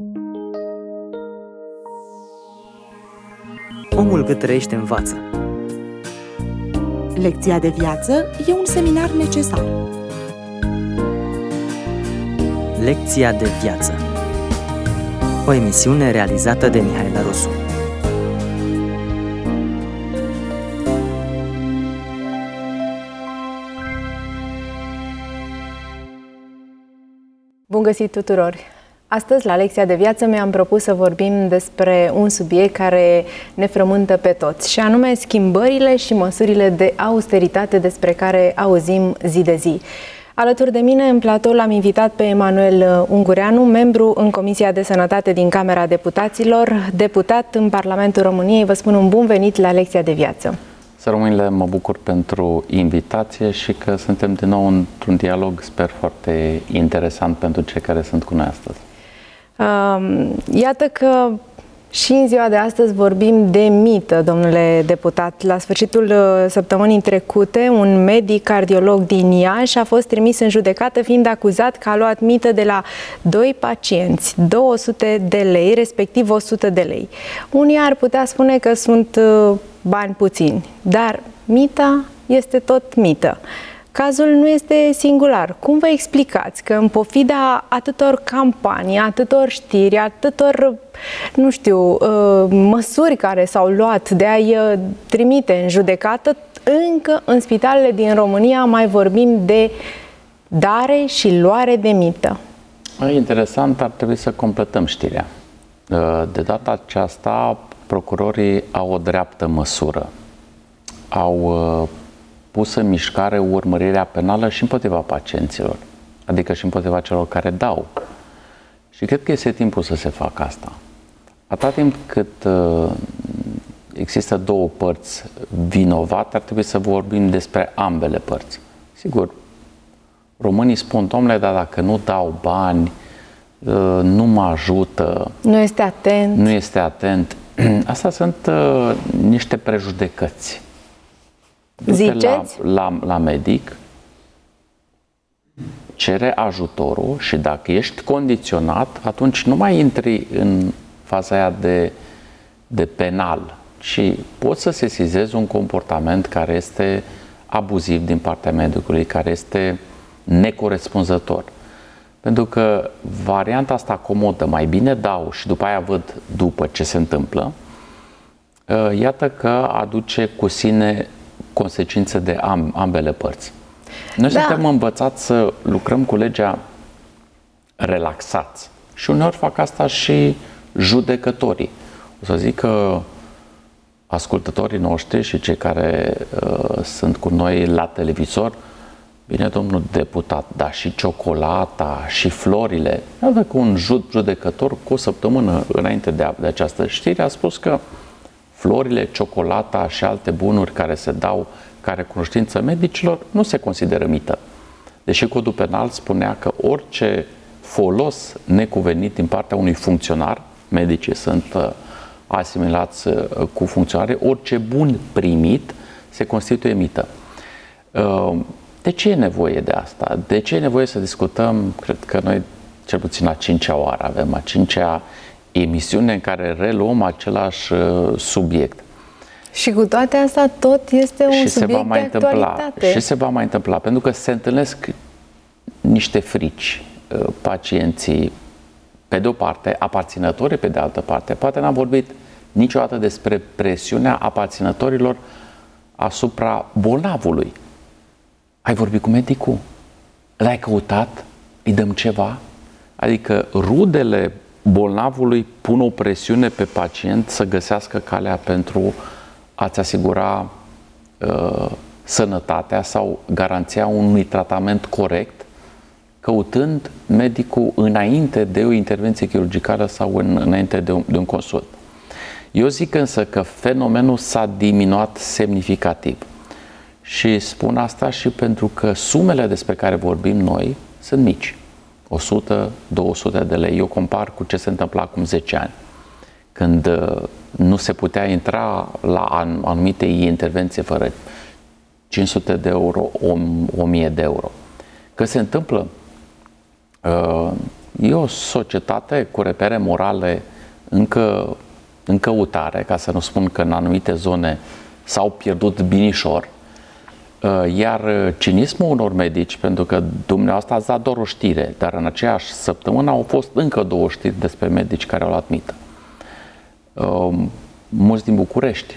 Omul cât trăiește învață. Lecția de viață e un seminar necesar. Lecția de viață. O emisiune realizată de Mihaela Rusu. Bun găsit tuturor! Astăzi, la Lecția de Viață, mi-am propus să vorbim despre un subiect care ne frământă pe toți, și anume schimbările și măsurile de austeritate despre care auzim zi de zi. Alături de mine, în platou, l-am invitat pe Emanuel Ungureanu, membru în Comisia de Sănătate din Camera Deputaților, deputat în Parlamentul României. Vă spun un bun venit la Lecția de Viață. Să rămâne, mă bucur pentru invitație și că suntem din nou într-un dialog, sper, foarte interesant pentru cei care sunt cu noi astăzi. Iată că și în ziua de astăzi vorbim de mită, domnule deputat. La sfârșitul săptămânii trecute, un medic cardiolog din Iași a fost trimis în judecată fiind acuzat că a luat mită de la 2 pacienți, 200 de lei, respectiv 100 de lei. Unii ar putea spune că sunt bani puțini, dar mita este tot mită. Cazul nu este singular. Cum vă explicați că în pofida atâtor campanii, atâtor știri, atâtor, nu știu, măsuri care s-au luat de a-i trimite în judecată, încă în spitalele din România mai vorbim de dare și luare de mită? E interesant, ar trebui să completăm știrea. De data aceasta, procurorii au o dreaptă măsură. Au pus în mișcare urmărirea penală și împotriva pacienților, adică și împotriva celor care dau. Și cred că este timpul să se facă asta. Atâta timp cât există două părți vinovate, ar trebui să vorbim despre ambele părți. Sigur, românii spun, domnule, dar dacă nu dau bani, nu mă ajută, nu este atent. Nu este atent. Asta sunt niște prejudecăți. Ziceți? La medic, cere ajutorul și dacă ești condiționat, atunci nu mai intri în faza aia de penal, ci poți să sesizezi un comportament care este abuziv din partea medicului, care este necorespunzător. Pentru că varianta asta comodă, mai bine dau și după aia văd după ce se întâmplă, iată că aduce cu sine consecințe de ambele părți. Noi suntem învățați să lucrăm cu legea relaxați și uneori fac asta și judecătorii. O să zic că ascultătorii noștri și cei care sunt cu noi la televizor, bine, domnul deputat, dar și ciocolata și florile. Iată că un judecător cu o săptămână înainte de această știre a spus că florile, ciocolata și alte bunuri care se dau ca recunoștință medicilor nu se consideră mită. Deși codul penal spunea că orice folos necuvenit din partea unui funcționar, medicii sunt asimilați cu funcționare, orice bun primit se constituie mită. De ce e nevoie de asta? De ce e nevoie să discutăm? Cred că noi, cel puțin a 5-a oară, avem a 5-a emisiune în care reluăm același subiect. Și cu toate astea tot este un subiect de actualitate. Și se va mai întâmpla, pentru că se întâlnesc niște frici pacienții, pe de o parte, aparținătorii pe de altă parte. Poate n-am vorbit niciodată despre presiunea aparținătorilor asupra bolnavului. Ai vorbit cu medicul? L-ai căutat? Îi dăm ceva? Adică rudele bolnavului pun o presiune pe pacient să găsească calea pentru a-ți asigura sănătatea sau garanția unui tratament corect, căutând medicul înainte de o intervenție chirurgicală sau înainte de un consult. Eu zic însă că fenomenul s-a diminuat semnificativ și spun asta și pentru că sumele despre care vorbim noi sunt mici. 100-200 de lei. Eu compar cu ce se întâmpla acum 10 ani, când nu se putea intra la anumite intervenții fără 500 de euro, 1000 de euro. Că se întâmplă E o societate cu repere morale în căutare, ca să nu spun că în anumite zone s-au pierdut binișor, iar cinismul unor medici, pentru că dumneavoastră ați dat doar o știre, dar în aceeași săptămână au fost încă 2 știri despre medici care au luat mită. Mulți din București.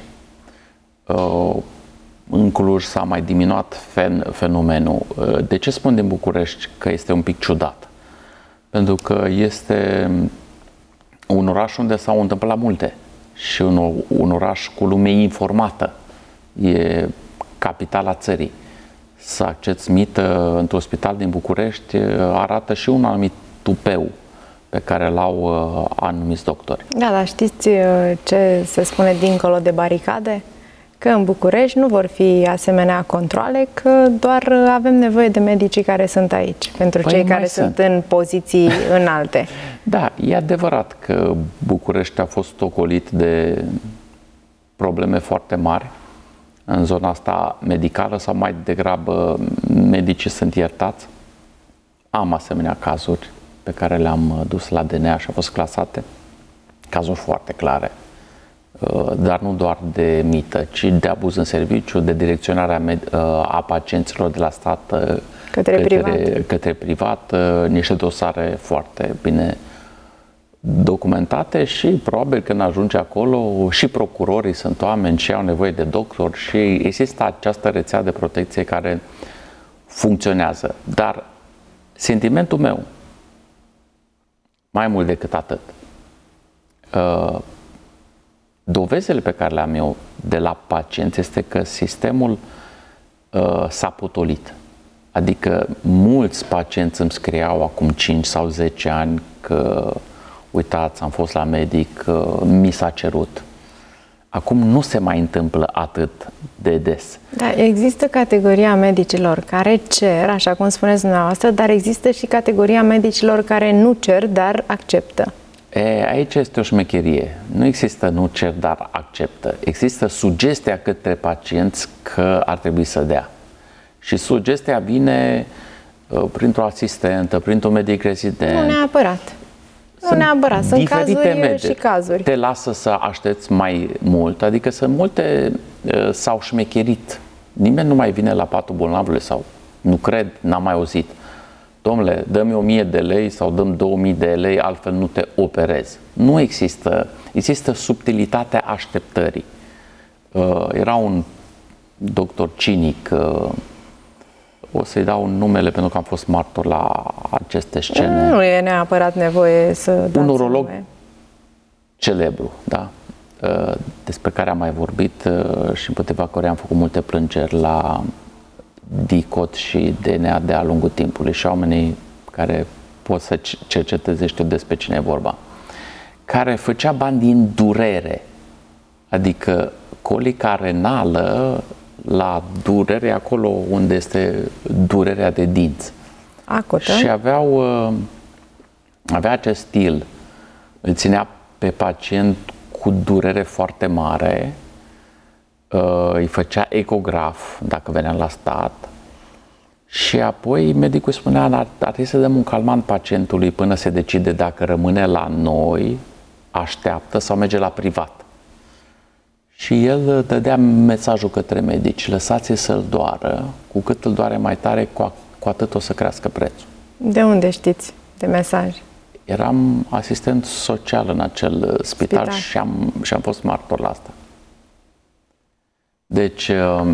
În Cluj s-a mai diminuat fenomenul. De ce spun din București că este un pic ciudat? Pentru că este un oraș unde s-au întâmplat multe și un oraș cu lume informată. E capitala țării. Să accepți mită într-un spital din București arată și un anumit tupeu pe care l-au anumiți doctori. Da, dar știți ce se spune dincolo de baricade? Că în București nu vor fi asemenea controale, că doar avem nevoie de medicii care sunt aici, pentru cei care sunt în poziții înalte. Da, e adevărat că București a fost ocolit de probleme foarte mari în zona asta medicală, sau mai degrabă medicii sunt iertați. Am asemenea cazuri pe care le-am dus la DNA și au fost clasate, cazuri foarte clare, dar nu doar de mită, ci de abuz în serviciu, de direcționarea a pacienților de la stat către privat, niște dosare foarte bine documentate și probabil când ajunge acolo și procurorii sunt oameni și au nevoie de doctor și există această rețea de protecție care funcționează. Dar sentimentul meu, mai mult decât atât, dovezile pe care le-am eu de la pacienți este că sistemul s-a potolit. Adică mulți pacienți îmi scriau acum 5 sau 10 ani că uitați, am fost la medic, mi s-a cerut. Acum nu se mai întâmplă atât de des. Da, există categoria medicilor care cer, așa cum spuneți dumneavoastră, dar există și categoria medicilor care nu cer, dar acceptă. Aici este o șmecherie. Nu există nu cer, dar acceptă. Există sugestia către pacienți că ar trebui să dea. Și sugestia vine printr-o asistentă, printr-un medic rezident. Nu neapărat. Nu neapărat. Sunt cazuri și cazuri. Te lasă să aștepți mai mult. Adică sunt multe s-au șmecherit. Nimeni nu mai vine la patul bolnavului sau nu cred, n-am mai auzit. Domnule, dă-mi 1000 de lei sau dăm 2000 de lei, altfel nu te operez. Nu există. Există subtilitatea așteptării. Era un doctor cinic, o să-i dau numele pentru că am fost martor la aceste scene. Nu e neapărat nevoie să dați un urolog nume. Celebru, da? Despre care am mai vorbit și împotriva care am făcut multe plângeri la DICOT și DNA de-a lungul timpului și oamenii care pot să cerceteze, știu despre cine e vorba, care făcea bani din durere, adică colica renală la durere acolo unde este durerea de dinți. Acută. Și avea acest stil, îl ținea pe pacient cu durere foarte mare, îi făcea ecograf dacă venea la stat și apoi medicul spunea ar trebui să dăm un calmant pacientului până se decide dacă rămâne la noi, așteaptă sau merge la privat. Și el dădea mesajul către medici, lăsați-l să-l doară, cu cât îl doare mai tare, cu atât o să crească prețul. De unde știți de mesaj? Eram asistent social în acel spital. Și am fost martor la asta. Deci,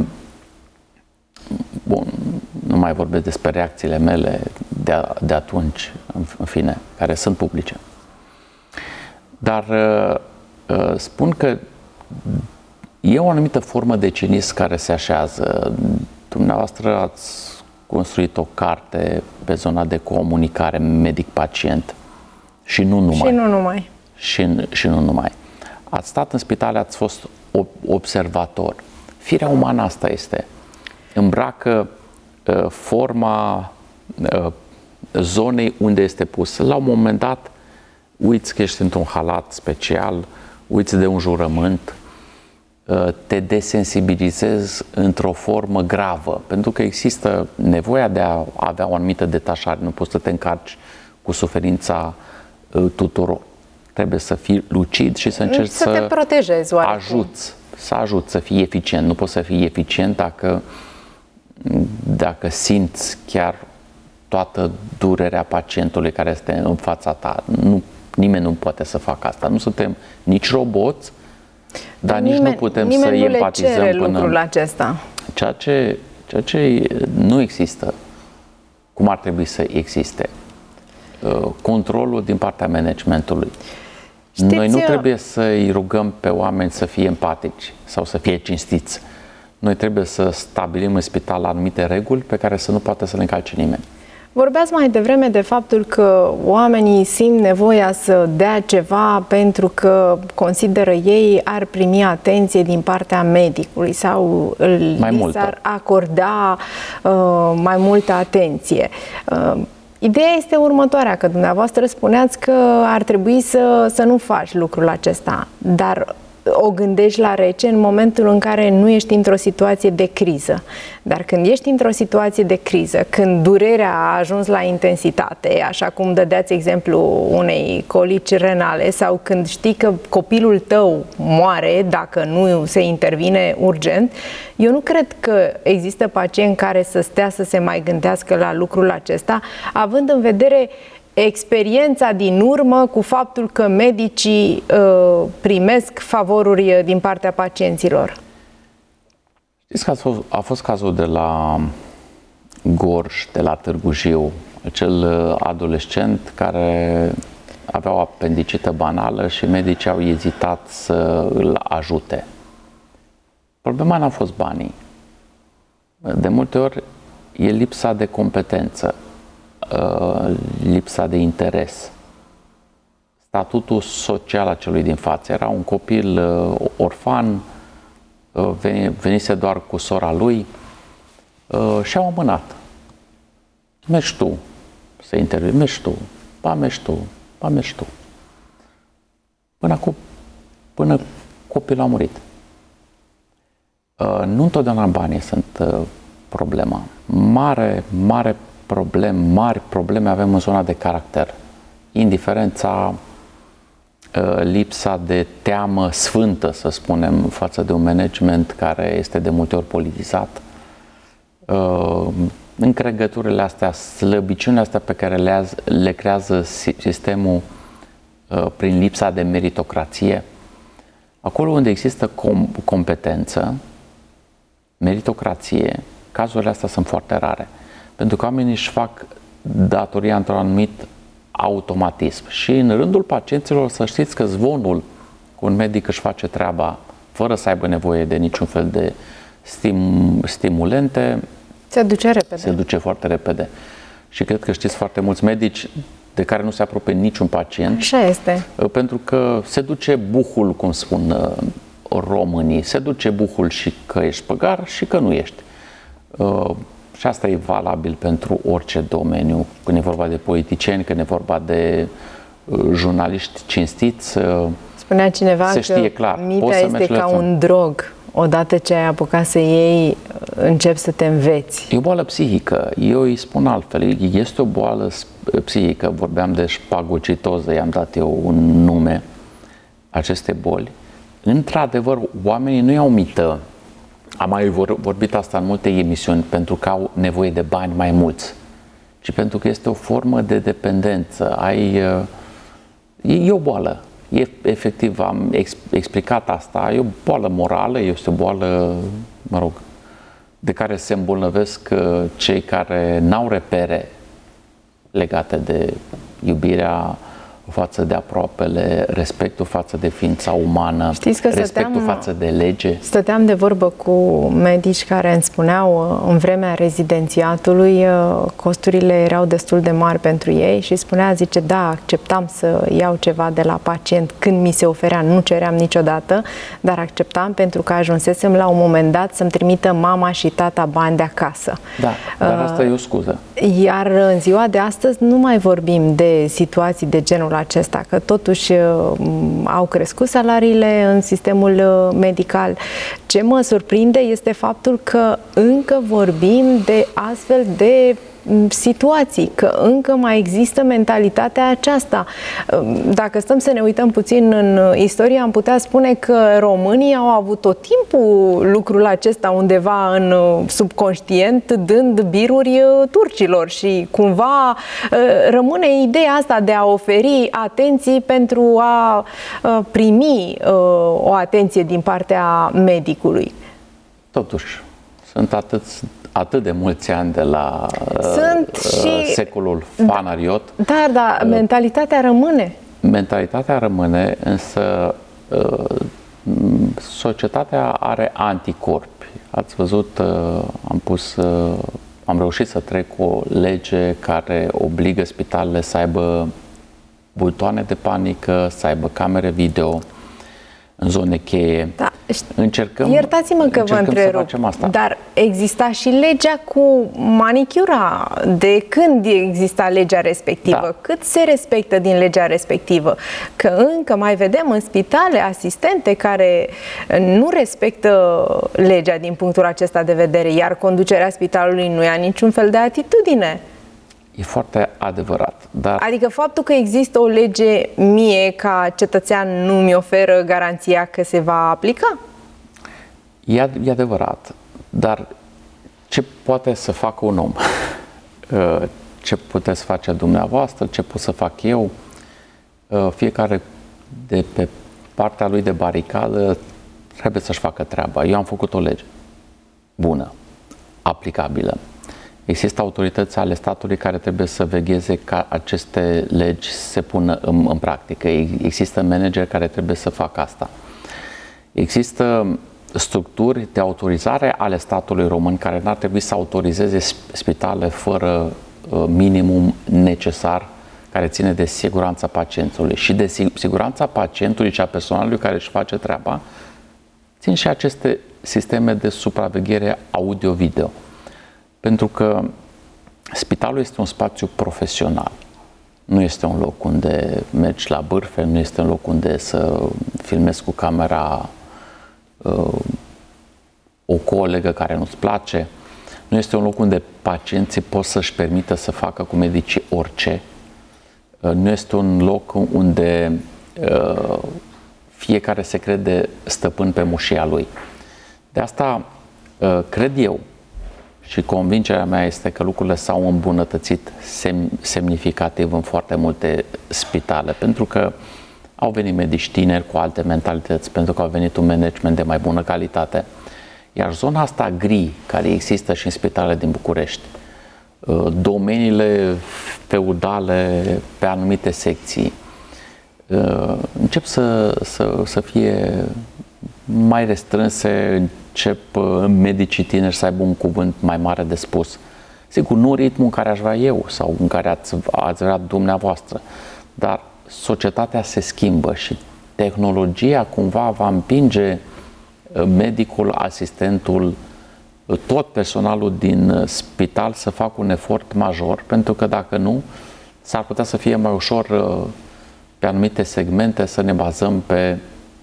bun, nu mai vorbesc despre reacțiile mele de atunci, în fine, care sunt publice. Dar spun că e o anumită formă de cinism care se așează. Dumneavoastră ați construit o carte pe zona de comunicare medic-pacient și nu numai. Și nu numai. Și nu numai. Ați stat în spital, ați fost observator. Firea umană asta este. Îmbracă forma zonei unde este pus. La un moment dat, uiți că ești într-un halat special, uiți de un jurământ, te desensibilizezi într-o formă gravă, pentru că există nevoia de a avea o anumită detașare, nu poți să te încarci cu suferința tuturor. Trebuie să fii lucid și să încerci să te protejezi, să ajuți să fii eficient. Nu poți să fii eficient dacă simți chiar toată durerea pacientului care este în fața ta. Nimeni nu poate să facă asta. Nu suntem nici roboți, dar nici nu putem să empatizăm până... lucrul acesta. Ceea ce nu există, cum ar trebui să existe. Controlul din partea managementului. Noi nu trebuie să-i rugăm pe oameni să fie empatici sau să fie cinstiți. Noi trebuie să stabilim în spital anumite reguli pe care să nu poată să le încalce nimeni. Vorbeați mai devreme de faptul că oamenii simt nevoia să dea ceva pentru că consideră ei ar primi atenție din partea medicului sau li s-ar acorda mai multă atenție. Ideea este următoarea, că dumneavoastră spuneați că ar trebui să nu faci lucrul acesta, dar o gândești la rece în momentul în care nu ești într-o situație de criză. Dar când ești într-o situație de criză, când durerea a ajuns la intensitate, așa cum dădeați exemplu unei colici renale, sau când știi că copilul tău moare dacă nu se intervine urgent, eu nu cred că există pacient care să stea să se mai gândească la lucrul acesta, având în vedere experiența din urmă cu faptul că medicii primesc favoruri din partea pacienților. Știți că a fost cazul de la Gorj, de la Târgu Jiu, acel adolescent care avea o apendicită banală și medicii au ezitat să îl ajute. Problema n-a fost banii. De multe ori e lipsa de competență, lipsa de interes, statutul social a celui din față. Era un copil orfan, venise doar cu sora lui și au amânat. Mergi tu să intervii, mergi tu, ba mergi tu, ba mergi tu. Până copilul a murit. Nu întotdeauna banii sunt problema. Mari probleme avem în zona de caracter. Indiferența, lipsa de teamă sfântă, să spunem, față de un management care este de multe ori politizat, încregăturile astea, slăbiciunile astea pe care le creează sistemul prin lipsa de meritocrație. Acolo unde există competență, meritocrație, cazurile astea sunt foarte rare. Pentru că oamenii își fac datoria într-un anumit automatism. Și în rândul pacienților să știți că zvonul cu un medic își face treaba fără să aibă nevoie de niciun fel de stimulente, se duce repede. Se duce foarte repede. Și cred că știți foarte mulți medici de care nu se apropie niciun pacient. Așa este. Pentru că se duce buhul, cum spun românii, se duce buhul și că ești păgar și că nu ești. Și asta e valabil pentru orice domeniu, când e vorba de politicieni, când e vorba de jurnaliști cinstiți. Spunea cineva se știe clar. Mintea este ca un drog. Odată ce ai apucat să iei, începi să te înveți. E o boală psihică. Eu îi spun altfel. Este o boală psihică. Vorbeam de șpagocitoză, i-am dat eu un nume aceste boli. Într-adevăr, oamenii nu iau mită. Am mai vorbit asta în multe emisiuni, pentru că au nevoie de bani mai mulți, ci pentru că este o formă de dependență. E o boală. Efectiv, am explicat asta. E o boală morală, este o boală, de care se îmbolnăvesc cei care n-au repere legate de iubirea față de aproapele, respectul față de ființa umană, respectul față de lege. Stăteam de vorbă cu medici care îmi spuneau în vremea rezidențiatului costurile erau destul de mari pentru ei și spunea, zice, da, acceptam să iau ceva de la pacient când mi se oferea, nu ceream niciodată, dar acceptam pentru că ajunsesem la un moment dat să-mi trimită mama și tata bani de acasă. Da, dar asta e o scuză. Iar în ziua de astăzi nu mai vorbim de situații de genul acesta, că totuși au crescut salariile în sistemul medical. Ce mă surprinde este faptul că încă vorbim de astfel de situații, că încă mai există mentalitatea aceasta. Dacă stăm să ne uităm puțin în istorie, am putea spune că românii au avut tot timpul lucrul acesta undeva în subconștient, dând biruri turcilor și cumva rămâne ideea asta de a oferi atenții pentru a primi o atenție din partea medicului. Totuși, sunt atât de mulți ani de la secolul Fanariot. Da, mentalitatea rămâne. Mentalitatea rămâne, însă societatea are anticorpi. Ați văzut, am reușit să trec o lege care obligă spitalele să aibă butoane de panică, să aibă camere video în zone cheie. Da. Iertați-mă că vă întrerup, dar exista și legea cu manicura. De când exista legea respectivă? Da. Cât se respectă din legea respectivă? Că încă mai vedem în spitale asistente care nu respectă legea din punctul acesta de vedere, iar conducerea spitalului nu ia niciun fel de atitudine. E foarte adevărat. Dar... Adică faptul că există o lege, mie, ca cetățean, nu mi oferă garanția că se va aplica? E adevărat. Dar ce poate să facă un om? Ce puteți face dumneavoastră? Ce pot să fac eu? Fiecare de pe partea lui de baricadă trebuie să-și facă treaba. Eu am făcut o lege bună, aplicabilă. Există autorități ale statului care trebuie să vegheze ca aceste legi se pună în practică. Există manageri care trebuie să facă asta. Există structuri de autorizare ale statului român care n-ar trebui să autorizeze spitale fără minimum necesar care ține de siguranța pacientului. Și de siguranța pacientului și a personalului care își face treaba, țin și aceste sisteme de supraveghere audio-video. Pentru că spitalul este un spațiu profesional. Nu este un loc unde mergi la bârfe, nu este un loc unde să filmezi cu camera o colegă care nu-ți place. Nu este un loc unde pacienții pot să-și permită să facă cu medicii orice. Nu este un loc unde fiecare se crede stăpân pe mușia lui. De asta cred eu și convingerea mea este că lucrurile s-au îmbunătățit semnificativ în foarte multe spitale, pentru că au venit medici tineri cu alte mentalități, pentru că au venit un management de mai bună calitate. Iar zona asta gri, care există și în spitalele din București, domeniile feudale pe anumite secții, încep să fie mai restrânse, încep medicii tineri să aibă un cuvânt mai mare de spus. Sigur, nu ritmul în care aș vrea eu sau în care ați vrea dumneavoastră, dar societatea se schimbă și tehnologia cumva va împinge medicul, asistentul, tot personalul din spital să facă un efort major, pentru că dacă nu, s-ar putea să fie mai ușor pe anumite segmente să ne bazăm pe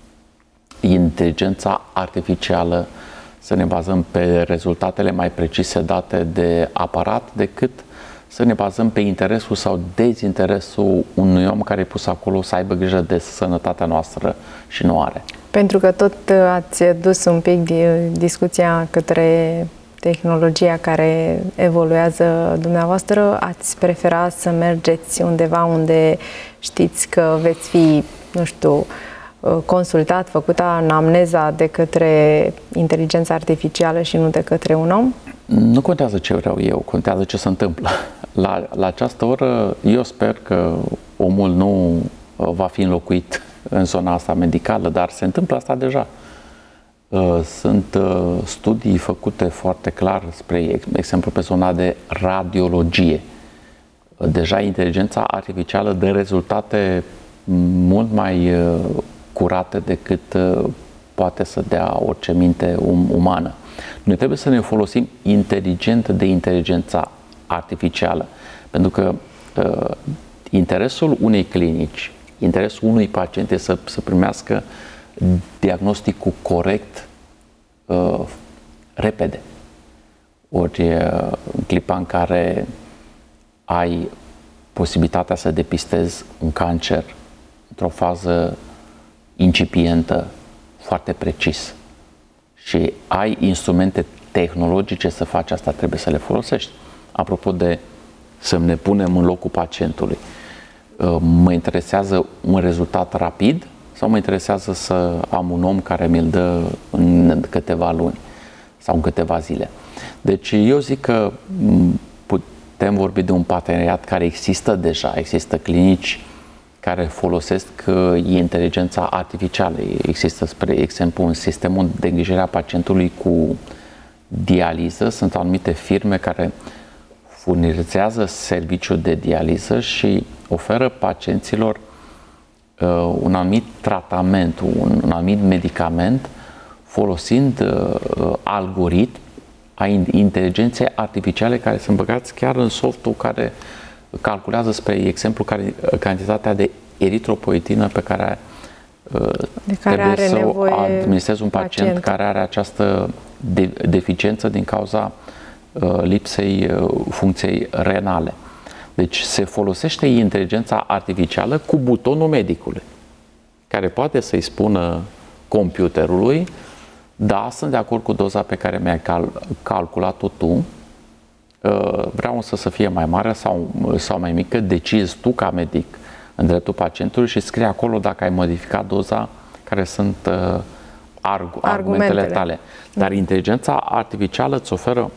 inteligența artificială, să ne bazăm pe rezultatele mai precise date de aparat, decât să ne bazăm pe interesul sau dezinteresul unui om care e pus acolo să aibă grijă de sănătatea noastră și nu are. Pentru că tot ați dus un pic discuția către tehnologia care evoluează, dumneavoastră ați prefera să mergeți undeva unde știți că veți fi, nu știu, consultat, făcută anamneza de către inteligența artificială și nu de către un om? Nu contează ce vreau eu, contează ce se întâmplă. La această oră, eu sper că omul nu va fi înlocuit în zona asta medicală, dar se întâmplă asta deja. Sunt studii făcute foarte clar, spre exemplu, pe zona de radiologie. Deja inteligența artificială dă rezultate mult mai curate decât poate să dea orice minte umană. Noi trebuie să ne folosim inteligent de inteligența artificială, pentru că interesul unei clinici, interesul unui pacient este să primească diagnosticul corect repede. Ori în clipa în care ai posibilitatea să depistezi un cancer într-o fază incipientă foarte precis și ai instrumente tehnologice să faci asta, trebuie să le folosești. Apropo de să ne punem în locul pacientului, mă interesează un rezultat rapid sau mă interesează să am un om care mi-l dă în câteva luni sau în câteva zile? Deci eu zic că putem vorbi de un parteneriat care există deja, există clinici care folosesc inteligența artificială. Există, spre exemplu, un sistem de îngrijire a pacientului cu dializă. Sunt anumite firme care furnizează serviciul de dializă și oferă pacienților un anumit tratament, un anumit medicament folosind algoritmi a inteligenței artificiale care sunt băgați chiar în softul care calculează, spre exemplu, cantitatea de eritropoietină pe care trebuie să o administreze un pacient care are această deficiență din cauza lipsei funcției renale. Deci se folosește inteligența artificială cu butonul medicului, care poate să-i spună computerului: da, sunt de acord cu doza pe care mi-ai calculat-o tu, vreau să fie mai mare sau mai mică, decizi tu ca medic în dreptul pacientului și scrie acolo dacă ai modificat doza, care sunt argumentele tale. Dar inteligența artificială îți oferă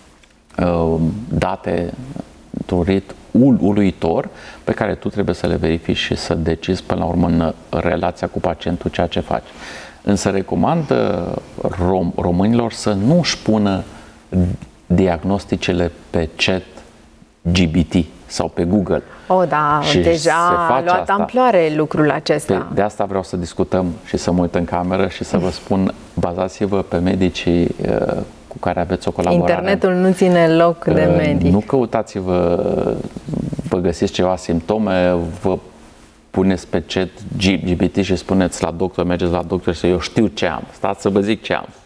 date într-un ritm uluitor pe care tu trebuie să le verifici și să decizi până la urmă în relația cu pacientul ceea ce faci. Însă recomand românilor să nu își pună diagnosticele pe ChatGPT sau pe Google. Da, și deja a luat amploare lucrul acesta. De asta vreau să discutăm și să mă uit în cameră și să vă spun, bazați-vă pe medicii cu care aveți o colaborare. Internetul nu ține loc de medic. Nu căutați-vă, vă găsiți ceva simptome, vă puneți pe ChatGPT și spuneți la doctor, mergeți la doctor și eu știu ce am, stați să vă zic ce am.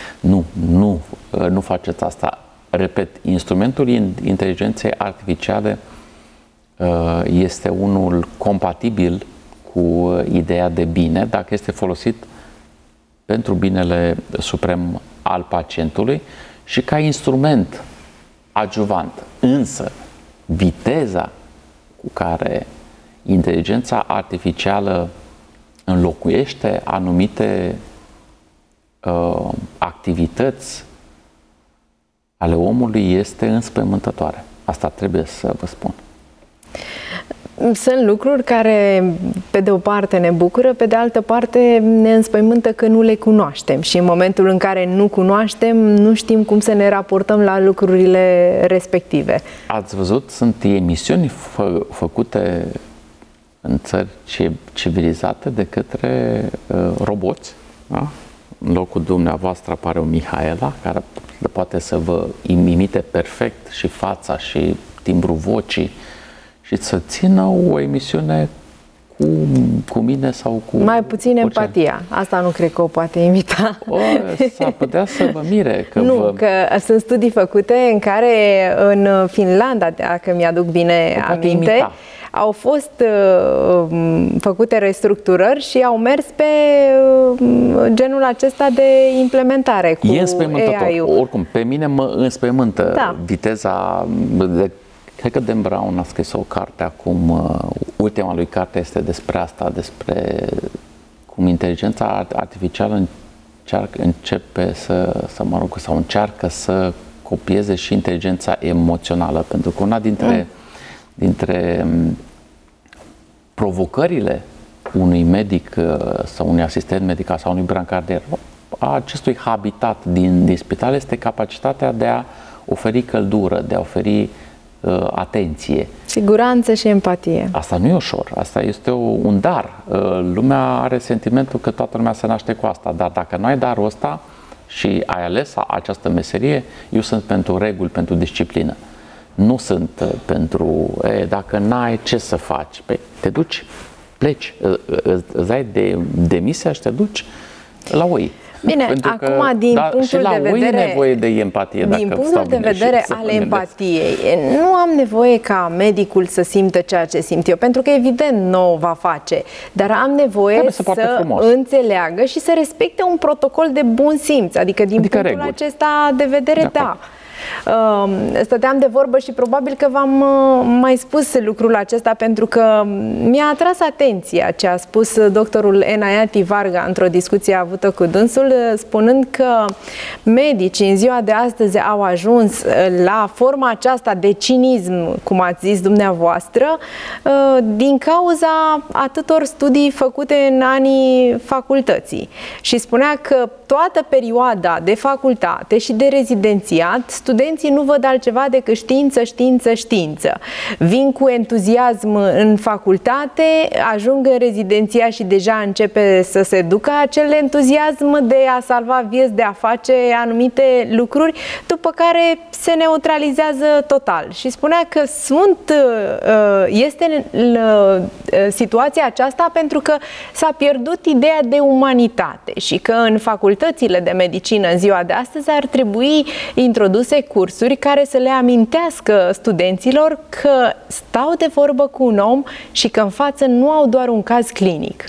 Nu faceți asta. Repet, instrumentul inteligenței artificiale este unul compatibil cu ideea de bine dacă este folosit pentru binele suprem al pacientului și ca instrument adjuvant. Însă, viteza cu care inteligența artificială înlocuiește anumite activități ale omului este înspăimântătoare. Asta trebuie să vă spun. Sunt lucruri care, pe de o parte, ne bucură, pe de altă parte ne înspăimântă că nu le cunoaștem și în momentul în care nu cunoaștem, nu știm cum să ne raportăm la lucrurile respective. Ați văzut, sunt emisiuni făcute în țări civilizate de către roboți, da? În locul dumneavoastră apare o Mihaela care poate să vă imite perfect și fața și timbrul vocii și să țină o emisiune cu mine sau cu... Mai puțin empatia. Asta nu cred că o poate imita. S-ar putea să vă mire. Că sunt studii făcute în care în Finlanda, dacă mi-aduc bine aminte, au fost făcute restructurări și au mers pe genul acesta de implementare cu AI-ul. Oricum, pe mine mă înspăimântă viteza cred că Dan Brown a scris o carte acum, ultima lui carte este despre asta, despre cum inteligența artificială încearcă să copieze și inteligența emoțională, pentru că una dintre provocările unui medic sau unui asistent medical sau unui brancardier a acestui habitat din spital este capacitatea de a oferi căldură, de a oferi atenție. Siguranță și empatie. Asta nu e ușor, asta este un dar. Lumea are sentimentul că toată lumea se naște cu asta, dar dacă nu ai darul ăsta și ai ales această meserie, eu sunt pentru reguli, pentru disciplină. Nu sunt pentru, dacă n-ai ce să faci, te duci, pleci, îți dai demisia și te duci la oi. Bine, acum din punctul și la de vedere, e nevoie de empatie. Din punctul de vedere al empatiei, nu am nevoie ca medicul să simtă ceea ce simt eu, pentru că evident nu o va face, dar am nevoie să înțeleagă și să respecte un protocol de bun simț, adică punctul reguli. Acesta de vedere, da. Stăteam de vorbă și probabil că v-am mai spus lucrul acesta, pentru că mi-a atras atenția ce a spus doctorul Enayati Varga într-o discuție avută cu dânsul, spunând că medicii în ziua de astăzi au ajuns la forma aceasta de cinism, cum ați zis dumneavoastră, din cauza atâtor studii făcute în anii facultății. Și spunea că toată perioada de facultate și de rezidențiat, studenții nu văd altceva decât știință, știință, știință. Vin cu entuziasm în facultate, ajung în rezidenția și deja începe să se ducă acel entuziasm de a salva vieți, de a face anumite lucruri, după care se neutralizează total. Și spunea că este situația aceasta pentru că s-a pierdut ideea de umanitate și că în facultățile de medicină în ziua de astăzi ar trebui introduse cursuri care să le amintească studenților că stau de vorbă cu un om și că în față nu au doar un caz clinic.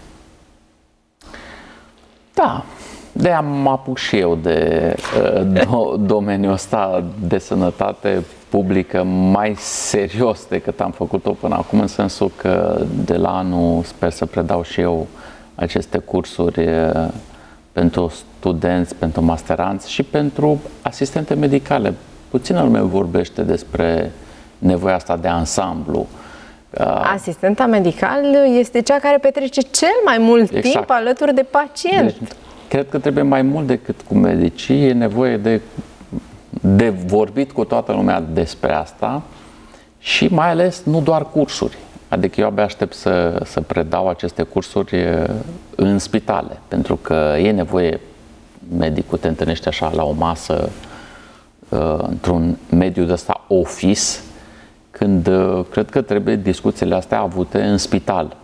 Da, de-aia mă apuc și eu de domeniul ăsta de sănătate publică mai serios decât am făcut-o până acum, în sensul că de la anul sper să predau și eu aceste cursuri pentru studenți, pentru masteranți și pentru asistente medicale. Puțină lume vorbește despre nevoia asta de ansamblu. Asistenta medical este cea care petrece cel mai mult timp alături de pacient. Deci, cred că trebuie mai mult decât cu medicii, e nevoie de vorbit cu toată lumea despre asta și mai ales nu doar cursuri. Adică eu abia aștept să predau aceste cursuri în spitale, pentru că e nevoie, medicul te întâlnești așa la o masă, într-un mediu de ăsta office, când cred că trebuie discuțiile astea avute în spital,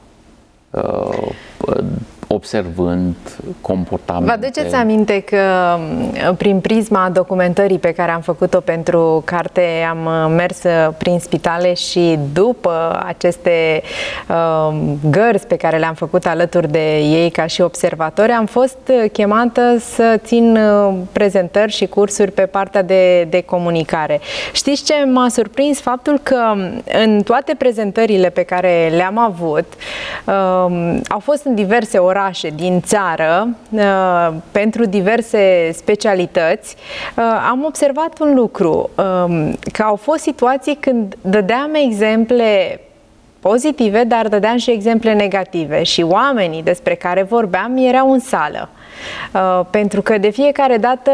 observând comportamente. Vă aduceți aminte că prin prisma documentării pe care am făcut-o pentru carte am mers prin spitale și după aceste gărzi pe care le-am făcut alături de ei ca și observatori, am fost chemată să țin prezentări și cursuri pe partea de comunicare. Știți ce m-a surprins? Faptul că în toate prezentările pe care le-am avut, au fost în diverse orașe din țară, pentru diverse specialități, am observat un lucru, că au fost situații când dădeam exemple pozitive, dar dădeam și exemple negative și oamenii despre care vorbeam erau în sală. Pentru că de fiecare dată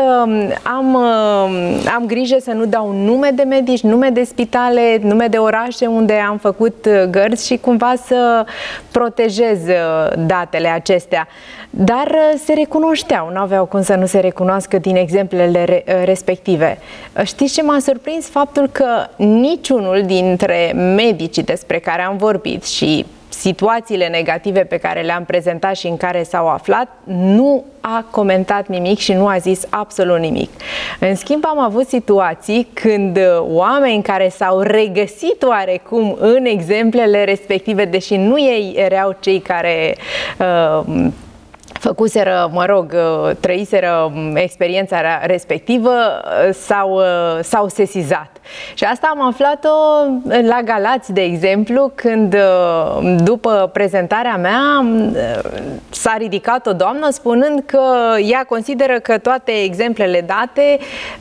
am grijă să nu dau nume de medici, nume de spitale, nume de orașe unde am făcut gărzi și cumva să protejez datele acestea. Dar se recunoșteau, nu aveau cum să nu se recunoască din exemplele respective. Știți ce m-a surprins? Faptul că niciunul dintre medicii despre care am vorbit și situațiile negative pe care le-am prezentat și în care s-au aflat, nu a comentat nimic și nu a zis absolut nimic. În schimb, am avut situații când oameni care s-au regăsit oarecum în exemplele respective, deși nu ei erau cei care făcuseră, trăiseră experiența respectivă, s-au sesizat. Și asta am aflat-o la Galați, de exemplu, când după prezentarea mea s-a ridicat o doamnă spunând că ea consideră că toate exemplele date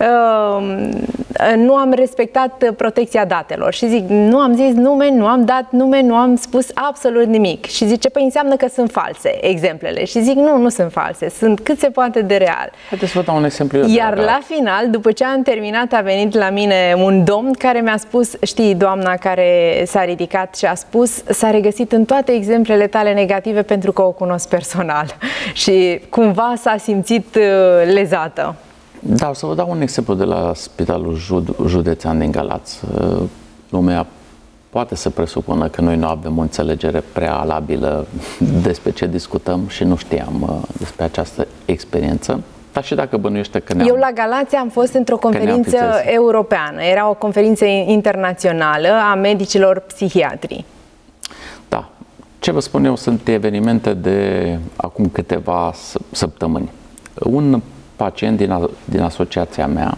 nu am respectat protecția datelor. Și zic, nu am zis nume, nu am dat nume, nu am spus absolut nimic. Și zice, păi înseamnă că sunt false exemplele. Și zic, nu sunt false, sunt cât se poate de real. Haideți să vă dau un exemplu. Iar la final, după ce am terminat, a venit la mine un domn care mi-a spus, știi, doamna care s-a ridicat și a spus, s-a regăsit în toate exemplele tale negative pentru că o cunosc personal. Și cumva s-a simțit lezată. Da, o să vă dau un exemplu de la Spitalul Județean din Galați. Lumea poate să presupună că noi nu avem o înțelegere prealabilă despre ce discutăm și nu știam despre această experiență. Dar și dacă bănuiește că Eu la Galați am fost într-o conferință europeană. Era o conferință internațională a medicilor psihiatri. Da. Ce vă spun eu, sunt evenimente de acum câteva săptămâni. Un pacient din asociația mea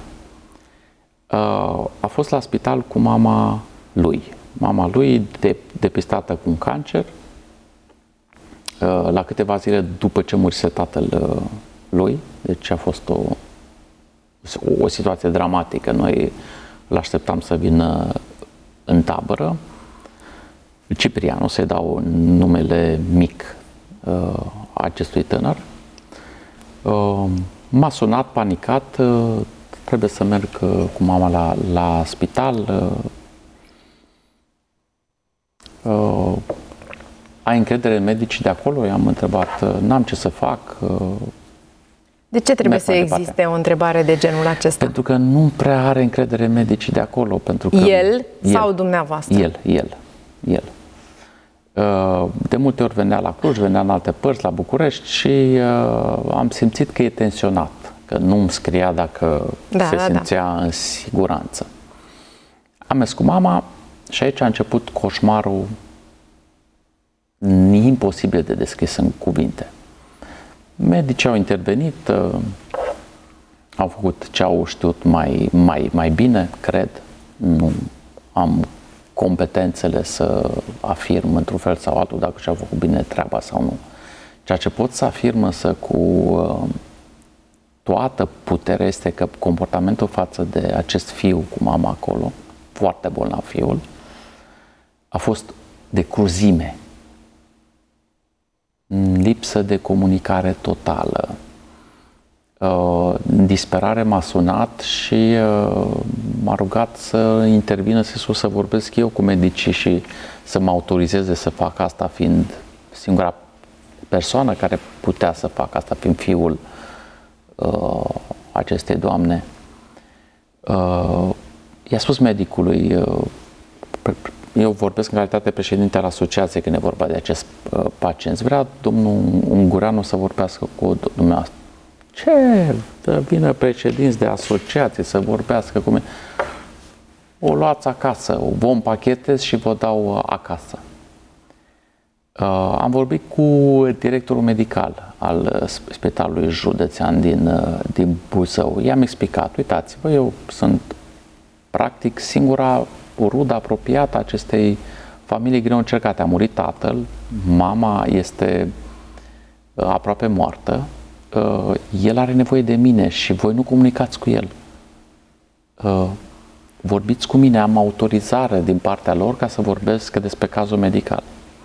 a fost la spital cu mama lui. Mama lui depistată cu un cancer la câteva zile după ce murise tatăl lui. Deci a fost o situație dramatică. Noi îl așteptam să vină în tabără. Ciprian, o să-i dau numele mic acestui tânăr. M-a sunat panicat, trebuie să merg cu mama la spital. Ai încredere în medicii de acolo? I-am întrebat, n-am ce să fac. De ce trebuie să existe o întrebare de genul acesta? Pentru că nu prea are încredere în medicii de acolo. Pentru că el sau dumneavoastră? El. De multe ori venea la Cluj, venea în alte părți, la București și am simțit că e tensionat, că nu îmi scria dacă se simțea în siguranță. Am mers cu mama și aici a început coșmarul imposibil de descris în cuvinte. Medicii au intervenit, au făcut ce au știut mai bine, cred. Nu am competențele să afirm într-un fel sau altul dacă și-au făcut bine treaba sau nu. Ceea ce pot să afirm însă cu toată puterea este că comportamentul față de acest fiu cu mama acolo, foarte bolnav fiul, a fost de cruzime. Lipsă de comunicare totală. În disperare m-a sunat și m-a rugat să intervină să vorbesc eu cu medicii și să mă autorizeze să fac asta, fiind singura persoană care putea să facă asta, fiind fiul acestei doamne. I-a spus medicului, eu vorbesc în calitate de președinte al asociației când e vorba de acest pacient. Vrea domnul Ungureanu să vorbească cu dumneavoastră. Ce? Să vină președinți de asociație să vorbească cu mine. O luați acasă, o vă împachetez și vă dau acasă. Am vorbit cu directorul medical al Spitalului Județean din Buzău. I-am explicat, uitați-vă, eu sunt practic singura rudă apropiată acestei familii greu încercate. A murit tatăl, mama este aproape moartă, el are nevoie de mine și voi nu comunicați cu el. Vorbiți cu mine, am autorizare din partea lor ca să vorbesc despre cazul medical.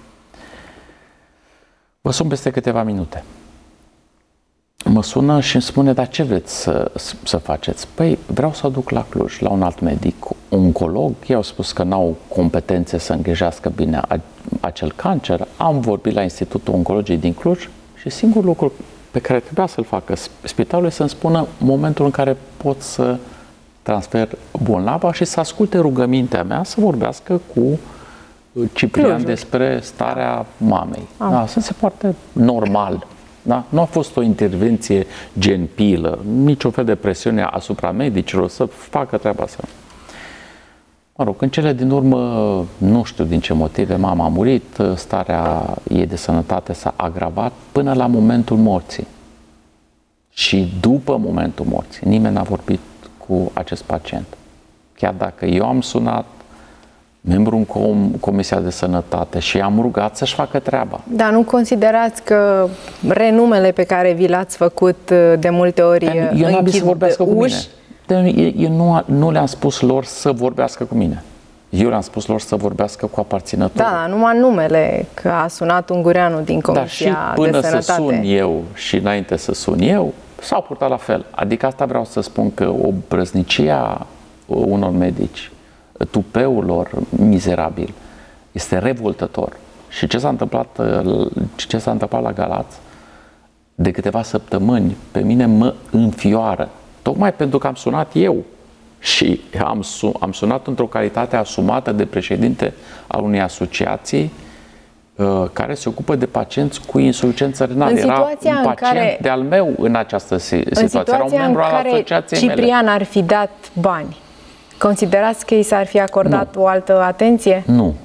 Vă sun peste câteva minute. Mă sună și îmi spune, dar ce vreți să faceți? Păi vreau să o duc la Cluj, la un alt medic, oncolog. Ei au spus că n-au competențe să îngrijească bine acel cancer. Am vorbit la Institutul Oncologiei din Cluj și singurul lucru pe care trebuia să-l facă spitalul este să-mi spună momentul în care pot să transfer bolnava și să asculte rugămintea mea să vorbească cu Ciprian despre starea mamei. Da, să se poate normal. Da? Nu a fost o intervenție gen pilă, niciun fel de presiune asupra medicilor să facă treaba asta. Mă rog, în cele din urmă, nu știu din ce motive, mama a murit, starea ei de sănătate s-a agravat până la momentul morții. Și după momentul morții, nimeni n-a vorbit cu acest pacient. Chiar dacă eu am sunat, membru în Comisia de Sănătate și i-am rugat să-și facă treaba. Dar nu considerați că renumele pe care vi l-ați făcut de multe ori închid uși? Eu nu le-am spus lor să vorbească cu mine. Eu le-am spus lor să vorbească cu aparținătorul. Da, numai numele, că a sunat Ungureanu din Comisia de Sănătate. Dar și până să sun eu și înainte să sun eu, s-au purtat la fel. Adică asta vreau să spun, că o brăznicie a unor medici, tupeul lor mizerabil, este revoltător. Și ce s-a întâmplat la Galați, de câteva săptămâni, pe mine mă înfioară. Tocmai pentru că am sunat eu și am sunat într-o calitate asumată de președinte al unei asociații care se ocupă de pacienți cu insuficiență renală. Era un pacient de-al meu în această situație. Era un membru al asociației mele. Ciprian ar fi dat bani, considerați că i s-ar fi acordat o altă atenție?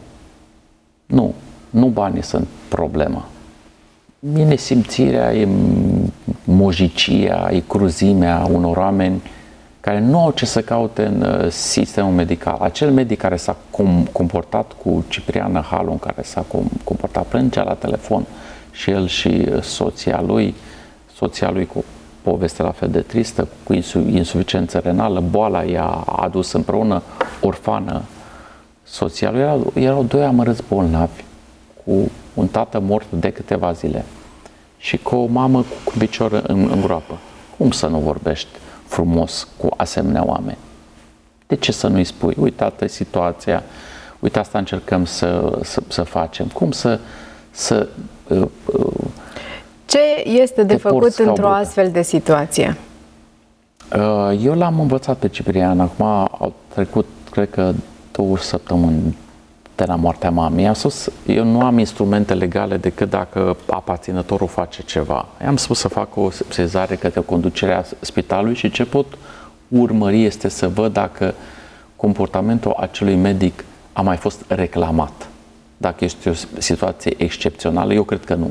Nu banii sunt problema. E nesimțirea, e mojicia, e cruzimea unor oameni care nu au ce să caute în sistemul medical. Acel medic care s-a comportat cu Ciprian Halu, care s-a comportat, plângea la telefon, și el și soția lui cu o poveste la fel de tristă, cu insuficiență renală, boala i-a adus împreună, orfană. Soția lui erau doi amărâți bolnavi, cu un tată mort de câteva zile și cu o mamă cu picior în groapă. Cum să nu vorbești frumos cu asemenea oameni? De ce să nu-i spui? Uite-te situația, uite asta încercăm să facem. Cum ce este de făcut într-o astfel de situație? Eu l-am învățat pe Ciprian. Acum au trecut, cred că, 2 săptămâni de la moartea mamei. I-am spus, eu nu am instrumente legale decât dacă aparținătorul face ceva. I-am spus să fac o sesizare către conducerea spitalului și ce pot urmări este să văd dacă comportamentul acelui medic a mai fost reclamat. Dacă este o situație excepțională, eu cred că nu.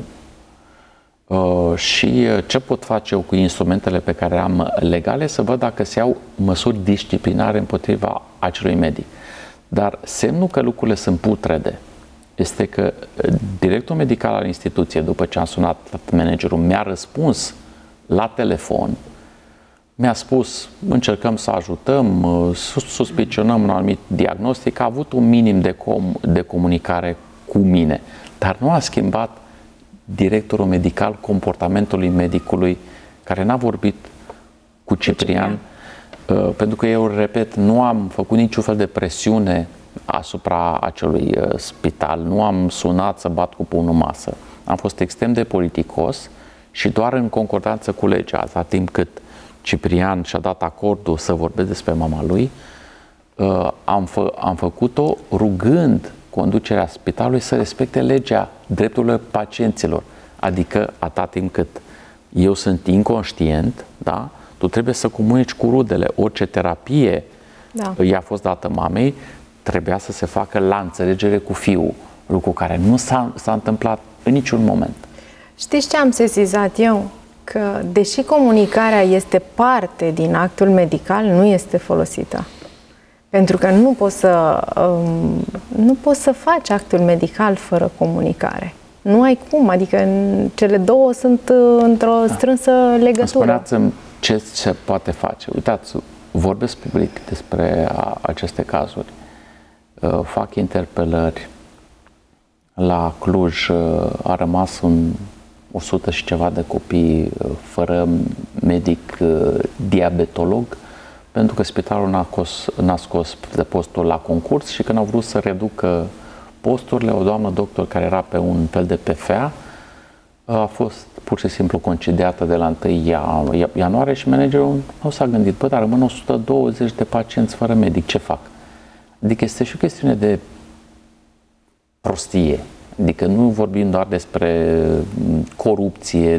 Și ce pot face eu cu instrumentele pe care am legale, să văd dacă se iau măsuri disciplinare împotriva acelui medic. Dar semnul că lucrurile sunt putrede este că directorul medical al instituției, după ce am sunat managerul, mi-a răspuns la telefon, mi-a spus, încercăm să ajutăm, suspicionăm un anumit diagnostic, a avut un minim de comunicare cu mine, dar nu a schimbat directorul medical comportamentului medicului care n-a vorbit cu Ciprian. Pentru că eu, repet, nu am făcut niciun fel de presiune asupra acelui spital, nu am sunat să bat cu pumnul în masă. Am fost extrem de politicos și doar în concordanță cu legea, atâta timp cât Ciprian și-a dat acordul să vorbesc despre mama lui, am făcut-o rugând conducerea spitalului să respecte legea drepturilor pacienților. Adică, atâta timp cât eu sunt inconștient, da? Tu trebuie să comunici cu rudele. Orice terapie i-a fost dată mamei, trebuia să se facă la înțelegere cu fiul, lucru care nu s-a întâmplat în niciun moment. Știți ce am sesizat eu? Că, deși comunicarea este parte din actul medical, nu este folosită. Pentru că nu poți să faci actul medical fără comunicare. Nu ai cum, adică cele două sunt într-o strânsă legătură. Spuneați-mi ce se poate face. Uitați, vorbesc public despre aceste cazuri. Fac interpelări. La Cluj a rămas 100 și ceva de copii fără medic diabetolog, pentru că spitalul n-a scos de postul la concurs și când au vrut să reducă posturile, o doamnă doctor care era pe un fel de PFA a fost pur și simplu concediată de la 1 ianuarie și managerul nu s-a gândit, bă, dar rămân 120 de pacienți fără medic, ce fac? Adică este și o chestiune de prostie. Adică nu vorbim doar despre corupție,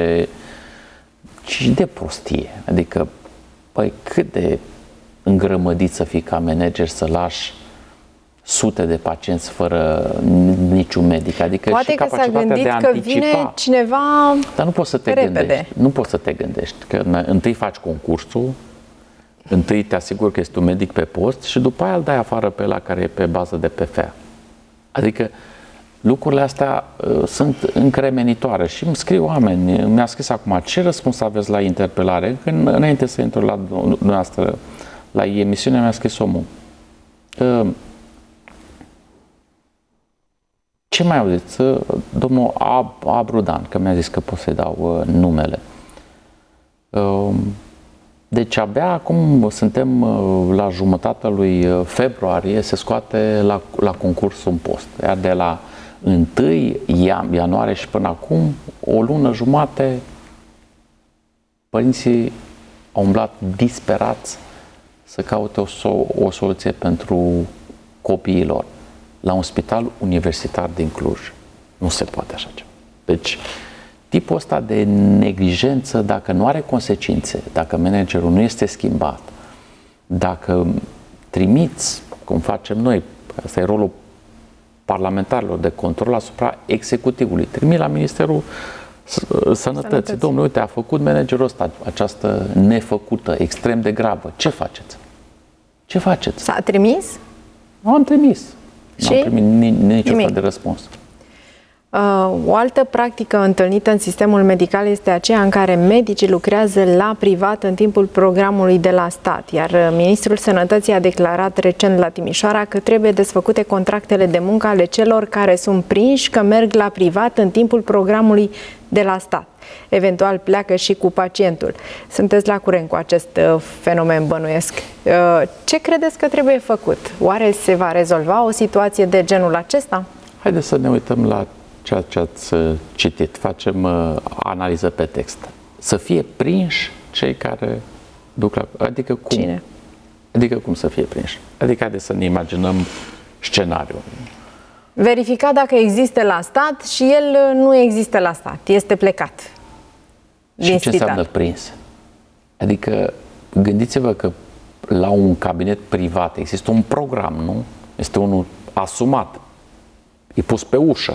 ci de prostie. Adică, păi, cât de îngrămădit să fii ca manager să lași sute de pacienți fără niciun medic. Adică poate și că s-a capacitatea gândit de a că anticipa. vine cineva dar nu poți să te repede. gândești. Nu poți să te gândești. Că întâi faci concursul, întâi te asiguri că este un medic pe post și după aia îl dai afară pe ăla care e pe bază de PFA. Adică lucrurile astea sunt încremenitoare și îmi scriu oameni. Mi-a scris acum, ce răspuns aveți la interpelare? Când, înainte să intru la dumneavoastră, la emisiune, mi-a scris omul. Ce mai auziți? Domnul Abrudan, că mi-a zis că pot să-i dau numele. Deci abia acum suntem la jumătatea lui februarie, se scoate la concurs un post. Iar de la 1 ianuarie și până acum, o lună jumate, părinții au umblat disperați să caute o soluție pentru copiii lor la un spital universitar din Cluj. Nu se poate așa ceva. Deci, tipul ăsta de neglijență, dacă nu are consecințe, dacă managerul nu este schimbat, dacă trimiți, cum facem noi, asta e rolul parlamentarilor de control asupra executivului, trimit la Ministerul Sănătății. Domnule, uite, a făcut managerul ăsta această nefăcută, extrem de gravă. Ce faceți? Ce faceți? S-a trimis? Nu am trimis. Și? Nu am primit niciun fel de răspuns. O altă practică întâlnită în sistemul medical este aceea în care medicii lucrează la privat în timpul programului de la stat, iar Ministrul Sănătății a declarat recent la Timișoara că trebuie desfăcute contractele de muncă ale celor care sunt prinși că merg la privat în timpul programului de la stat. Eventual pleacă și cu pacientul. Sunteți la curent cu acest fenomen, bănuiesc. Ce credeți că trebuie făcut? Oare se va rezolva o situație de genul acesta? Haideți să ne uităm la ceea ce ați citit. Facem analiză pe text. Să fie prinși cei care duc la... Adică cum? Cine? Adică cum să fie prinși? Adică haideți să ne imaginăm scenariul. Verifica dacă există la stat și el nu există la stat. Este plecat. Și ce înseamnă prins? Adică gândiți-vă că la un cabinet privat există un program, nu? Este unul asumat. E pus pe ușă.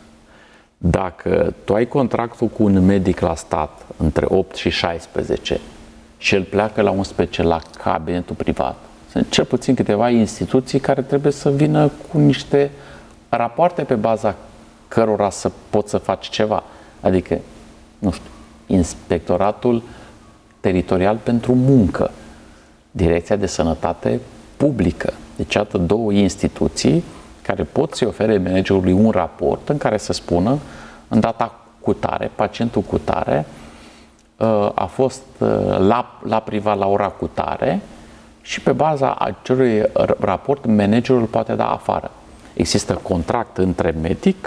Dacă tu ai contractul cu un medic la stat între 8 și 16 și el pleacă la 11 la cabinetul privat, sunt cel puțin câteva instituții care trebuie să vină cu niște rapoarte pe baza cărora să poți să faci ceva. Adică, nu știu, Inspectoratul Teritorial pentru Muncă, Direcția de Sănătate Publică. Deci, iată două instituții care pot să-i ofere managerului un raport în care să spună în data cutare, pacientul cutare a fost la privat la ora cutare și pe baza acelui raport managerul poate da afară. Există contract între medic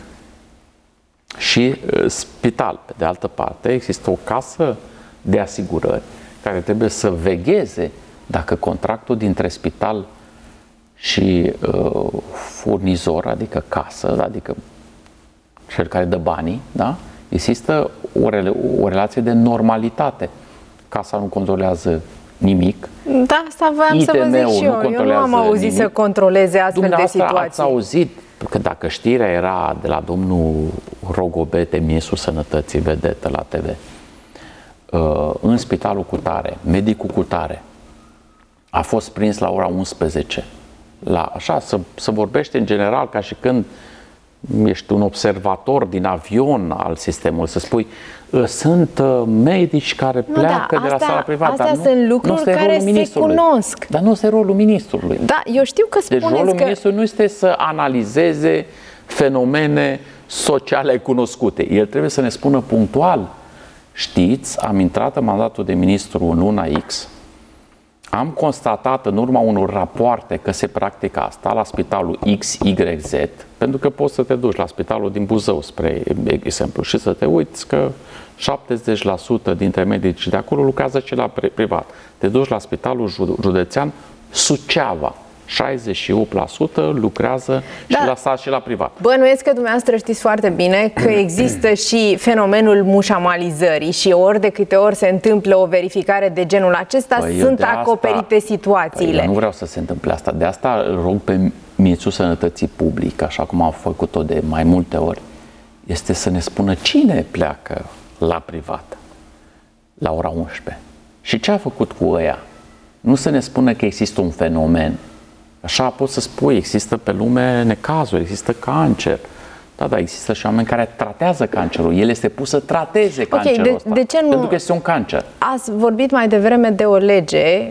și spital. Pe de altă parte, există o casă de asigurări care trebuie să vegheze dacă contractul dintre spital și furnizor, adică casă, adică cel care dă banii, da? Există o relație de normalitate. Casa nu controlează nimic. Da, asta voiam să vă zic și eu nu am auzit nimic. Să controleze astfel de situații. Ați auzit că dacă știrea era de la domnul Rogobete, ministrul Sănătății, vedetă la TV, în spitalul cutare, medicul cutare a fost prins la ora 11. Așa, să vorbește în general ca și când ești un observator din avion al sistemului, să spui sunt medici care pleacă de la sala privată. Astea sunt lucruri care se cunosc. Dar nu este rolul ministrului. Da, eu știu că spuneți deci rolul ministrului nu este să analizeze fenomene sociale cunoscute. El trebuie să ne spună punctual: știți, am intrat în mandatul de ministru în luna X, am constatat în urma unor rapoarte că se practică asta la spitalul XYZ, pentru că poți să te duci la spitalul din Buzău, spre exemplu, și să te uiți că 70% dintre medicii de acolo lucrează și la privat. Te duci la spitalul județean Suceava, 68% lucrează și la stat și la privat. Bănuiesc că dumneavoastră știți foarte bine că există și fenomenul mușamalizării și ori de câte ori se întâmplă o verificare de genul acesta, sunt acoperite situațiile. Eu nu vreau să se întâmple asta. De asta îl rog pe Ministrul Sănătății Public, așa cum am făcut-o de mai multe ori, este să ne spună cine pleacă la privat la ora 11 și ce a făcut cu ăia. Nu să ne spună că există un fenomen. Așa poți să spui, există pe lume necazuri, există cancer. Da, există și oameni care tratează cancerul. El este pus să trateze cancerul ăsta. De ce nu? Pentru că este un cancer. Ați vorbit mai devreme de o lege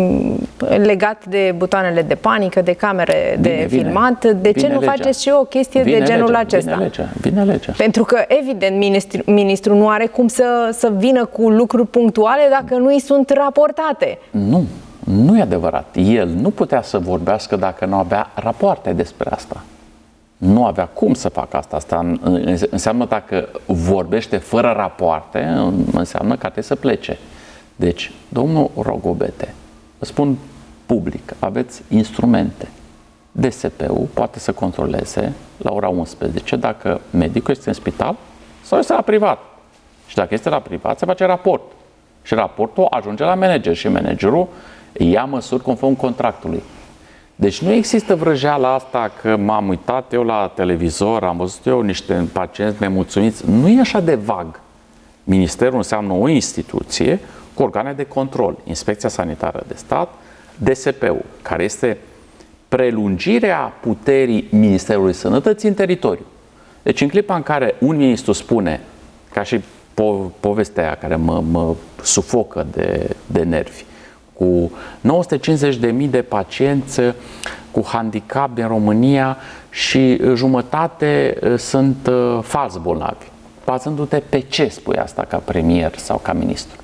legat de butoanele de panică, de camere de filmat. De ce nu faceți și o chestie de genul acesta? Vine legea. Pentru că, evident, ministrul nu are cum să vină cu lucruri punctuale dacă nu îi sunt raportate. Nu e adevărat. El nu putea să vorbească dacă nu avea rapoarte despre asta. Nu avea cum să facă asta. Asta înseamnă dacă vorbește fără rapoarte, înseamnă că trebuie să plece. Deci, domnul Rogobete, vă spun public, aveți instrumente. DSP-ul poate să controleze la ora 11 dacă medicul este în spital sau este la privat. Și dacă este la privat, se face raport. Și raportul ajunge la manager și managerul ia măsuri conform contractului. Deci nu există vrăjeala asta că m-am uitat eu la televizor, am văzut eu niște pacienți nemulțumiți. Nu e așa de vag. Ministerul înseamnă o instituție cu organe de control. Inspecția Sanitară de Stat, DSP-ul, care este prelungirea puterii Ministerului Sănătății în teritoriu. Deci în clipa în care un ministru spune, ca și povestea aia care mă sufocă de nervi, cu 950.000 de pacienți cu handicap din România și jumătate sunt fals bolnavi. Bazându-te pe ce spui asta ca premier sau ca ministru?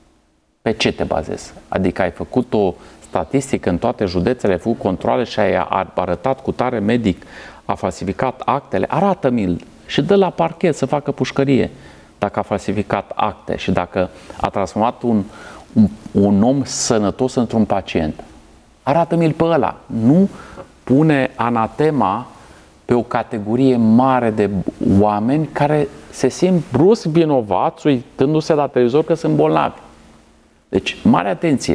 Pe ce te bazezi? Adică ai făcut o statistică în toate județele, ai făcut controale și ai arătat cu tare medic, a falsificat actele? Arată-mi-l și dă la parchet să facă pușcărie dacă a falsificat acte și dacă a transformat un om sănătos într-un pacient. Arată-mi-l pe ăla. Nu pune anatema pe o categorie mare de oameni care se simt brusc vinovați uitându-se la televizor că sunt bolnavi. Deci, mare atenție.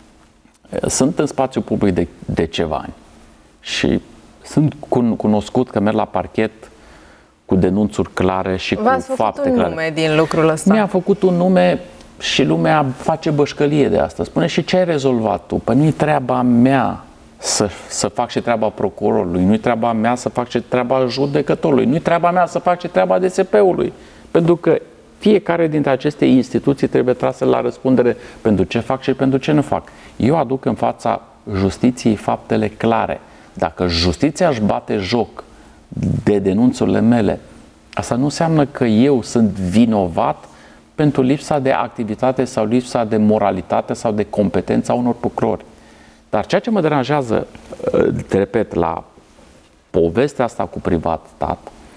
Sunt în spațiu public de ceva ani și sunt cunoscut că merg la parchet cu denunțuri clare și cu fapte clare. V-ați făcut un nume din lucrul ăsta. Mi-a făcut un nume și lumea face bășcălie de asta. Spune, și ce ai rezolvat tu? Păi nu-i treaba mea să fac și treaba procurorului, nu-i treaba mea să fac și treaba judecătorului, nu-i treaba mea să fac și treaba DSP-ului. Pentru că fiecare dintre aceste instituții trebuie trase la răspundere pentru ce fac și pentru ce nu fac. Eu aduc în fața justiției faptele clare. Dacă justiția își bate joc de denunțurile mele, asta nu înseamnă că eu sunt vinovat pentru lipsa de activitate sau lipsa de moralitate sau de competență a unor procurori. Dar ceea ce mă deranjează, te repet, la povestea asta cu privat-stat,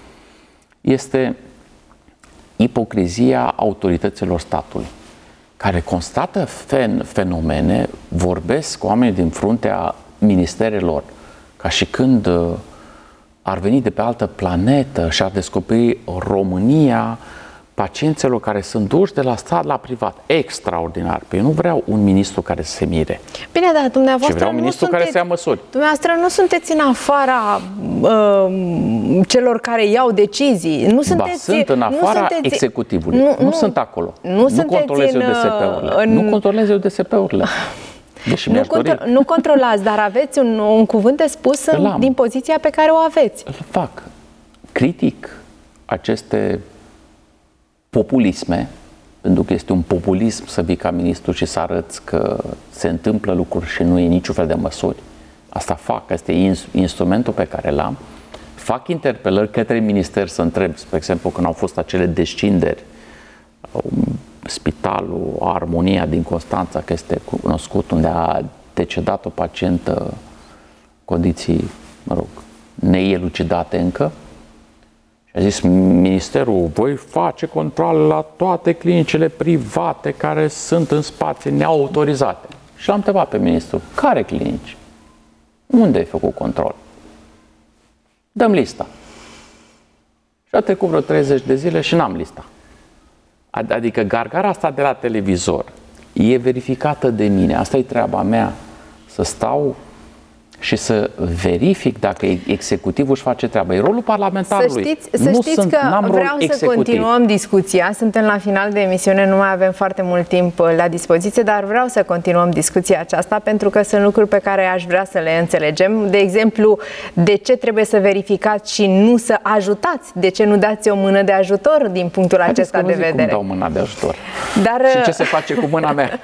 este ipocrizia autorităților statului, care constată fenomene, vorbesc cu oameni din fruntea ministerelor, ca și când ar veni de pe altă planetă și ar descoperi România pacienților care sunt duși de la stat la privat. Extraordinar. Păi eu nu vreau un ministru care să se mire. Bine, dar dumneavoastră vreau un ministru care să ia măsuri. Dumneavoastră nu sunteți în afara celor care iau decizii. Nu sunteți, sunt în afara executivului. Nu sunt acolo. Nu controlez eu DSP-urile. Nu controlez eu DSP-urile. Deși nu controlați, dar aveți un cuvânt de spus din poziția pe care o aveți. Îl fac. Critic aceste populisme, pentru că este un populism să vii ca ministru și să arăți că se întâmplă lucruri și nu e niciun fel de măsuri. Asta fac, este instrumentul pe care l-am. Fac interpelări către minister să întreb, spre exemplu, când au fost acele descinderi, spitalul Armonia din Constanța, că este cunoscut, unde a decedat o pacientă, condiții, neelucidate încă. A zis ministerul, voi face controle la toate clinicile private care sunt în spații neautorizate. Și l-am întrebat pe ministru, care clinici? Unde ai făcut control? Dăm lista. Și a trecut vreo 30 de zile și n-am lista. Adică gargara asta de la televizor e verificată de mine. Asta e treaba mea, să stau și să verific dacă executivul își face treaba. E rolul parlamentarului. Să știți că vreau să continuăm discuția. Suntem la final de emisiune, nu mai avem foarte mult timp la dispoziție, dar vreau să continuăm discuția aceasta pentru că sunt lucruri pe care aș vrea să le înțelegem. De exemplu, de ce trebuie să verificați și nu să ajutați? De ce nu dați o mână de ajutor din punctul acesta de vedere? Cum dau mâna de ajutor? Și ce se face cu mâna mea?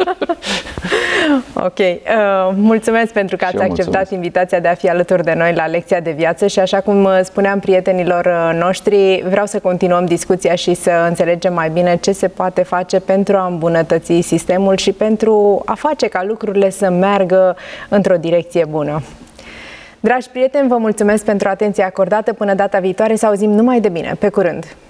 Ok. Mulțumesc pentru că ați acceptat invitația de a fi alături de noi la Lecția de Viață și așa cum spuneam prietenilor noștri, vreau să continuăm discuția și să înțelegem mai bine ce se poate face pentru a îmbunătăți sistemul și pentru a face ca lucrurile să meargă într-o direcție bună. Dragi prieteni, vă mulțumesc pentru atenția acordată. Până data viitoare, să auzim numai de bine. Pe curând!